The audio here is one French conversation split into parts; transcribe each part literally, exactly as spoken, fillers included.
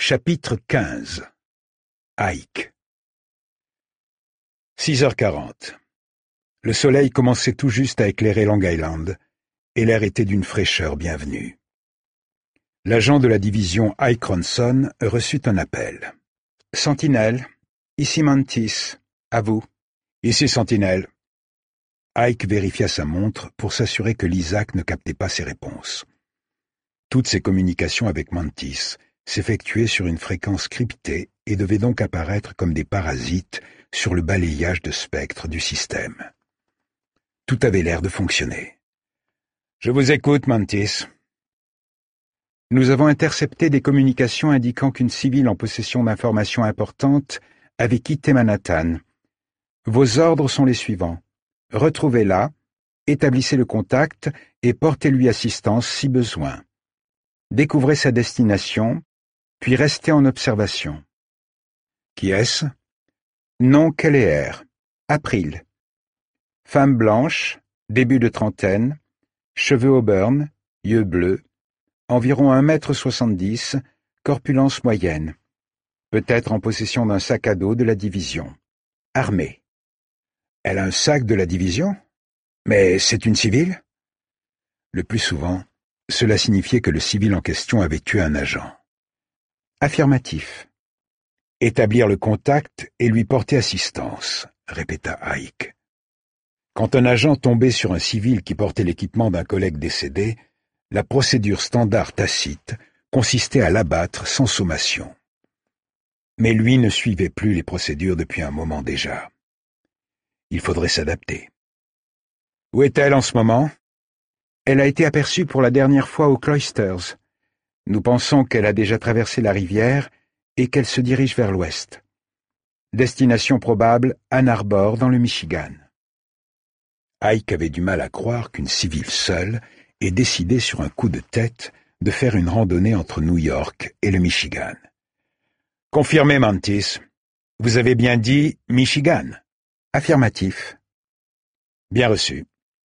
Chapitre quinze. Ike. six heures quarante. Le soleil commençait tout juste à éclairer Long Island, et l'air était d'une fraîcheur bienvenue. L'agent de la division Ike Ronson reçut un appel. « Sentinelle, ici Mantis, à vous. »« Ici Sentinelle. » Ike vérifia sa montre pour s'assurer que l'Isaac ne captait pas ses réponses. Toutes ses communications avec Mantis s'effectuaient sur une fréquence cryptée et devaient donc apparaître comme des parasites sur le balayage de spectres du système. Tout avait l'air de fonctionner. « Je vous écoute, Mantis. » « Nous avons intercepté des communications indiquant qu'une civile en possession d'informations importantes avait quitté Manhattan. Vos ordres sont les suivants. Retrouvez-la, établissez le contact et portez-lui assistance si besoin. Découvrez sa destination, puis restez en observation. » Qui est-ce? Nom Keller, April. Femme blanche, début de trentaine, cheveux auburn, yeux bleus, environ un mètre soixante-dix, corpulence moyenne. Peut-être en possession d'un sac à dos de la division. Armée. Elle a un sac de la division? Mais c'est une civile? Le plus souvent, cela signifiait que le civil en question avait tué un agent. Affirmatif. Établir le contact et lui porter assistance, répéta Ike. Quand un agent tombait sur un civil qui portait l'équipement d'un collègue décédé, la procédure standard tacite consistait à l'abattre sans sommation. Mais lui ne suivait plus les procédures depuis un moment déjà. Il faudrait s'adapter. Où est-elle en ce moment? Elle a été aperçue pour la dernière fois aux Cloisters. Nous pensons qu'elle a déjà traversé la rivière et qu'elle se dirige vers l'ouest. Destination probable, Ann Arbor, dans le Michigan. Ike avait du mal à croire qu'une civile seule ait décidé sur un coup de tête de faire une randonnée entre New York et le Michigan. « Confirmez, Mantis. Vous avez bien dit Michigan. » Affirmatif. Bien reçu.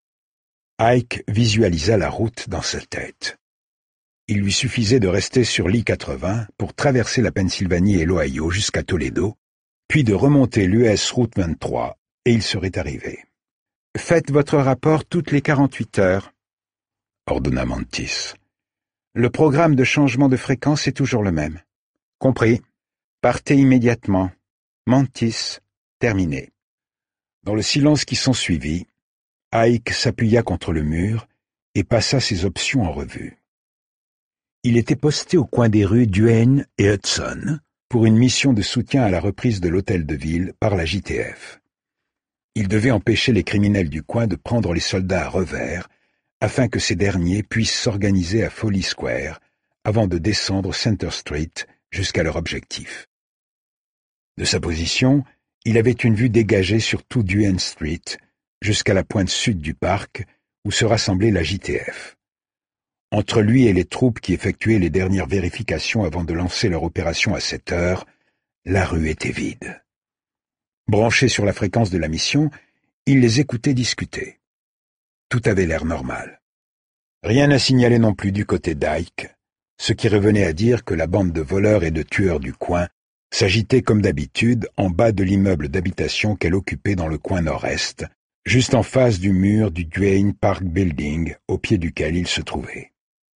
Ike visualisa la route dans sa tête. Il lui suffisait de rester sur l'I quatre-vingts pour traverser la Pennsylvanie et l'Ohio jusqu'à Toledo, puis de remonter l'U S Route vingt-trois, et il serait arrivé. « Faites votre rapport toutes les quarante-huit heures. » ordonna Mantis. « Le programme de changement de fréquence est toujours le même. »« Compris. Partez immédiatement. Mantis, terminé. » Dans le silence qui s'ensuivit, Ike s'appuya contre le mur et passa ses options en revue. Il était posté au coin des rues Duane et Hudson pour une mission de soutien à la reprise de l'hôtel de ville par la J T F. Il devait empêcher les criminels du coin de prendre les soldats à revers afin que ces derniers puissent s'organiser à Foley Square avant de descendre Center Street jusqu'à leur objectif. De sa position, il avait une vue dégagée sur tout Duane Street jusqu'à la pointe sud du parc où se rassemblait la J T F. Entre lui et les troupes qui effectuaient les dernières vérifications avant de lancer leur opération à sept heures, la rue était vide. Branché sur la fréquence de la mission, il les écoutait discuter. Tout avait l'air normal. Rien à signaler non plus du côté d'Ike, ce qui revenait à dire que la bande de voleurs et de tueurs du coin s'agitait comme d'habitude en bas de l'immeuble d'habitation qu'elle occupait dans le coin nord-est, juste en face du mur du Duane Park Building au pied duquel il se trouvait.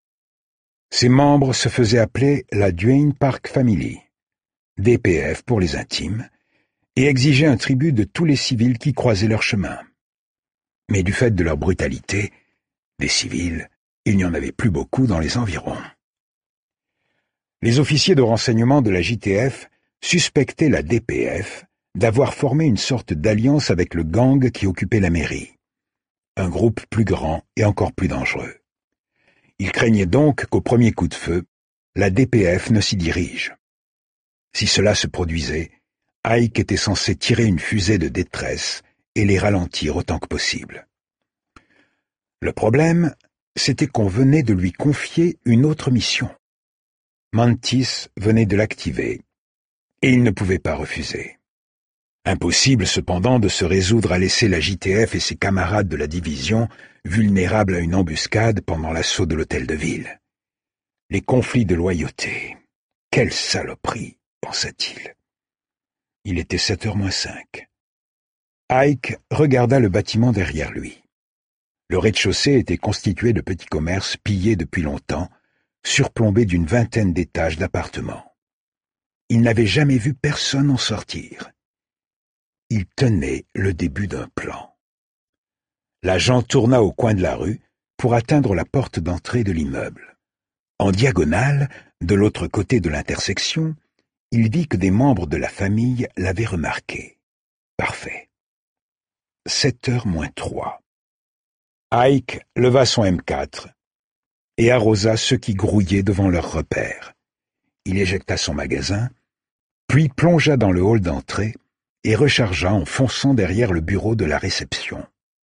Ses membres se faisaient appeler la Duane Park Family, D P F pour les intimes, et exigeaient un tribut de tous les civils qui croisaient leur chemin. Mais du fait de leur brutalité, des civils, il n'y en avait plus beaucoup dans les environs. Les officiers de renseignement de la J T F suspectaient la D P F d'avoir formé une sorte d'alliance avec le gang qui occupait la mairie, un groupe plus grand et encore plus dangereux. Ils craignaient donc qu'au premier coup de feu, la D P F ne s'y dirige. Si cela se produisait, Ike était censé tirer une fusée de détresse et les ralentir autant que possible. Le problème, c'était qu'on venait de lui confier une autre mission. Mantis venait de l'activer, et il ne pouvait pas refuser. Impossible cependant de se résoudre à laisser la J T F et ses camarades de la division vulnérables à une embuscade pendant l'assaut de l'hôtel de ville. Les conflits de loyauté. Quelle saloperie, pensa-t-il. Il était sept heures moins cinq. Ike regarda le bâtiment derrière lui. Le rez-de-chaussée était constitué de petits commerces pillés depuis longtemps, surplombés d'une vingtaine d'étages d'appartements. Il n'avait jamais vu personne en sortir. Il tenait le début d'un plan. L'agent tourna au coin de la rue pour atteindre la porte d'entrée de l'immeuble. En diagonale, de l'autre côté de l'intersection, il vit que des membres de la famille l'avaient remarqué. Parfait. Sept heures moins trois. Ike leva son M quatre et arrosa ceux qui grouillaient devant leur repère. Il éjecta son magasin, puis plongea dans le hall d'entrée et rechargea en fonçant derrière le bureau de la réception.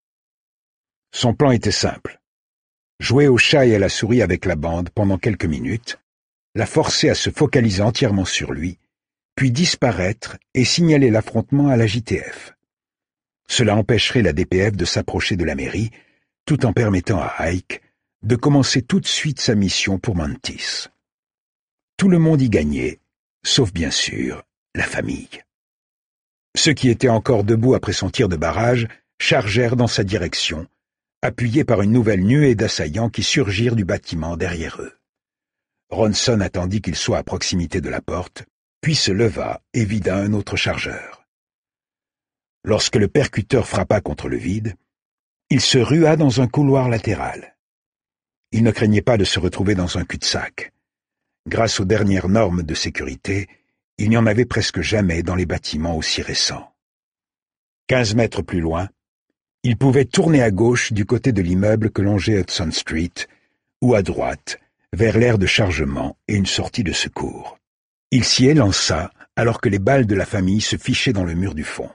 Son plan était simple. Jouer au chat et à la souris avec la bande pendant quelques minutes, la forcer à se focaliser entièrement sur lui, puis disparaître et signaler l'affrontement à la J T F. Cela empêcherait la D P F de s'approcher de la mairie, tout en permettant à Ike de commencer tout de suite sa mission pour Mantis. Tout le monde y gagnait, sauf bien sûr la famille. Ceux qui étaient encore debout après son tir de barrage chargèrent dans sa direction, appuyés par une nouvelle nuée d'assaillants qui surgirent du bâtiment derrière eux. Ronson attendit qu'il soit à proximité de la porte, puis se leva et vida un autre chargeur. Lorsque le percuteur frappa contre le vide, il se rua dans un couloir latéral. Il ne craignait pas de se retrouver dans un cul-de-sac. Grâce aux dernières normes de sécurité, il n'y en avait presque jamais dans les bâtiments aussi récents. Quinze mètres plus loin, il pouvait tourner à gauche du côté de l'immeuble que longeait Hudson Street, ou à droite, vers l'aire de chargement et une sortie de secours. Il s'y élança alors que les balles de la famille se fichaient dans le mur du fond.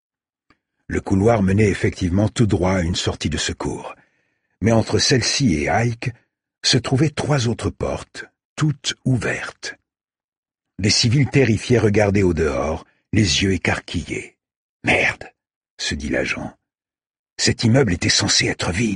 Le couloir menait effectivement tout droit à une sortie de secours, mais entre celle-ci et Ike se trouvaient trois autres portes, toutes ouvertes. Les civils terrifiés regardaient au dehors, les yeux écarquillés. « Merde !» se dit l'agent. « Cet immeuble était censé être vide. »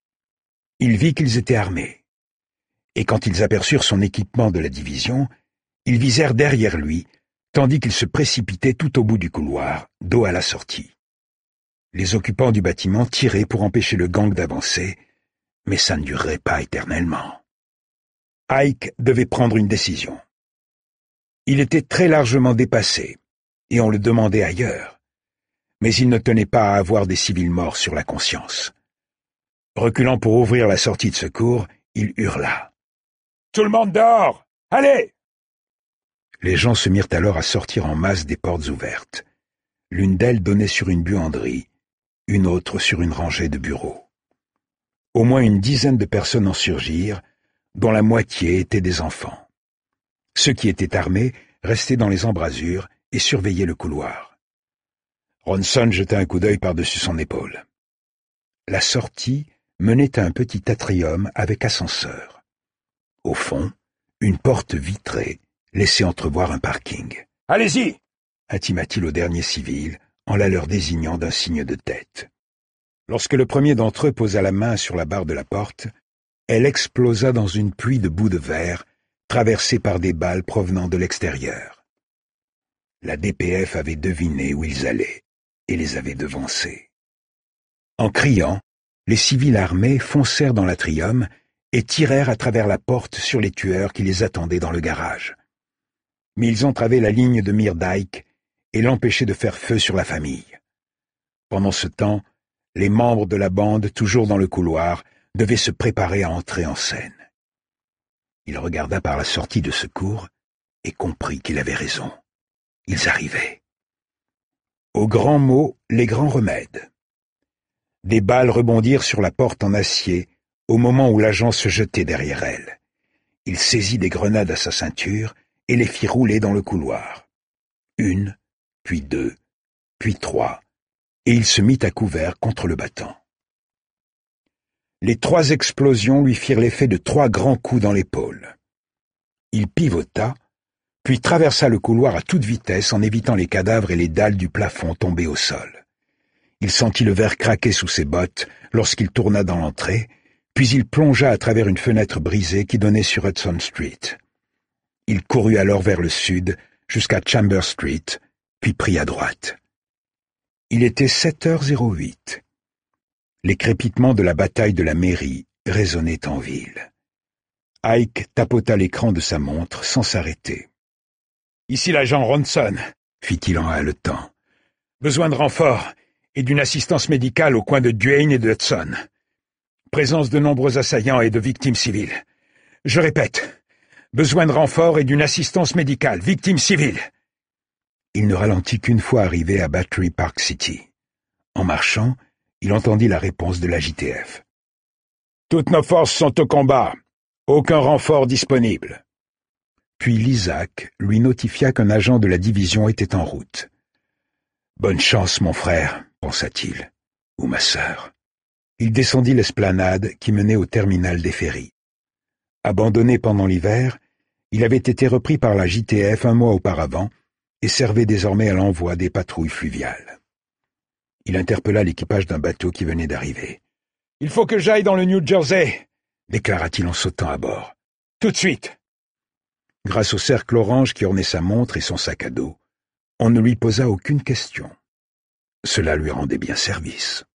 Il vit qu'ils étaient armés. Et quand ils aperçurent son équipement de la division, ils visèrent derrière lui, tandis qu'il se précipitait tout au bout du couloir, dos à la sortie. Les occupants du bâtiment tiraient pour empêcher le gang d'avancer, mais ça ne durerait pas éternellement. Ike devait prendre une décision. Il était très largement dépassé, et on le demandait ailleurs, mais il ne tenait pas à avoir des civils morts sur la conscience. Reculant pour ouvrir la sortie de secours, il hurla. « Tout le monde dehors! Allez !» Les gens se mirent alors à sortir en masse des portes ouvertes. L'une d'elles donnait sur une buanderie, une autre sur une rangée de bureaux. Au moins une dizaine de personnes en surgirent, dont la moitié étaient des enfants. Ceux qui étaient armés restaient dans les embrasures et surveillaient le couloir. Ronson jeta un coup d'œil par-dessus son épaule. La sortie menait à un petit atrium avec ascenseur. Au fond, une porte vitrée laissait entrevoir un parking. « Allez-y !» intima-t-il au dernier civil, en la leur désignant d'un signe de tête. Lorsque le premier d'entre eux posa la main sur la barre de la porte, elle explosa dans une pluie de bouts de verre, traversée par des balles provenant de l'extérieur. La D P F avait deviné où ils allaient et les avait devancés. En criant, les civils armés foncèrent dans l'atrium et tirèrent à travers la porte sur les tueurs qui les attendaient dans le garage. Mais ils entravaient la ligne de mire d'Ike et l'empêchaient de faire feu sur la famille. Pendant ce temps, les membres de la bande, toujours dans le couloir, devaient se préparer à entrer en scène. Il regarda par la sortie de secours et comprit qu'il avait raison. Ils arrivaient. Aux grands mots, les grands remèdes. Des balles rebondirent sur la porte en acier au moment où l'agent se jetait derrière elle. Il saisit des grenades à sa ceinture et les fit rouler dans le couloir. Une, puis deux, puis trois, et il se mit à couvert contre le battant. Les trois explosions lui firent l'effet de trois grands coups dans l'épaule. Il pivota, puis traversa le couloir à toute vitesse en évitant les cadavres et les dalles du plafond tombés au sol. Il sentit le verre craquer sous ses bottes lorsqu'il tourna dans l'entrée, puis il plongea à travers une fenêtre brisée qui donnait sur Hudson Street. Il courut alors vers le sud, jusqu'à Chambers Street, puis prit à droite. Il était sept heures zéro huit. Les crépitements de la bataille de la mairie résonnaient en ville. Ike tapota l'écran de sa montre sans s'arrêter. « Ici l'agent Ronson », fit-il en haletant. « Besoin de renfort et d'une assistance médicale au coin de Duane et de Hudson. Présence de nombreux assaillants et de victimes civiles. Je répète, besoin de renfort et d'une assistance médicale, victimes civiles. » Il ne ralentit qu'une fois arrivé à Battery Park City. En marchant, il entendit la réponse de la J T F. « Toutes nos forces sont au combat. Aucun renfort disponible. » Puis l'Isaac lui notifia qu'un agent de la division était en route. « Bonne chance, mon frère, » pensa-t-il, « ou ma sœur. » Il descendit l'esplanade qui menait au terminal des ferries. Abandonné pendant l'hiver, il avait été repris par la J T F un mois auparavant et servait désormais à l'envoi des patrouilles fluviales. Il interpella l'équipage d'un bateau qui venait d'arriver. « Il faut que j'aille dans le New Jersey !» déclara-t-il en sautant à bord. « Tout de suite !» Grâce au cercle orange qui ornait sa montre et son sac à dos, on ne lui posa aucune question. Cela lui rendait bien service.